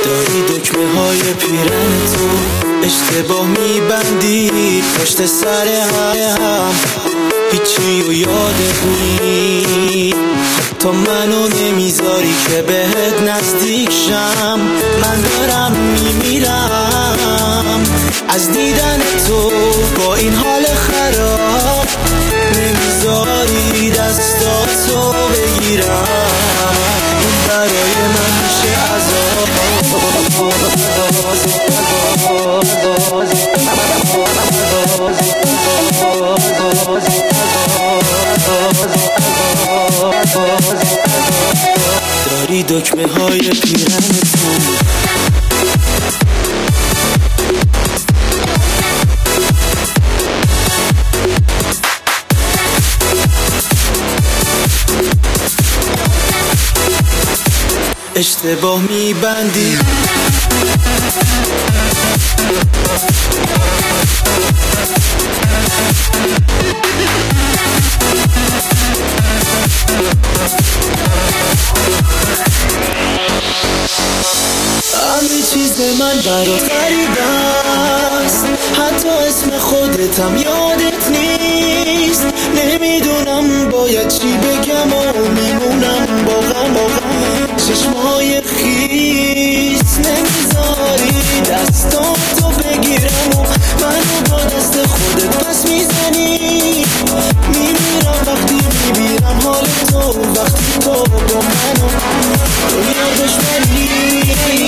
داری دکمه های پیرن تو اشتباه میبندی پشت سر هم، هیچی و یادت نی، حتی منو نمیذاری که بهت نزدیک شم. من دارم میمیرم از دیدن تو با این حال خراب، نمیذاری دستاتو بگیرم، این برای من میشه عذاب. داری دکمه های پیرنتون اشتباه میبندی. همه چیز من برات غریب است، حتی اسم خودتم یادت نیست. نمیدونم باید چی بگم و میمونم با غم و غم. چشمای خیس نمیذاری دستاتو بگیرم و منو با دست خودت پس میزنی. میمیرم وقتی میبینم حال تو، وقتی تو با منو دنیا دشمنی.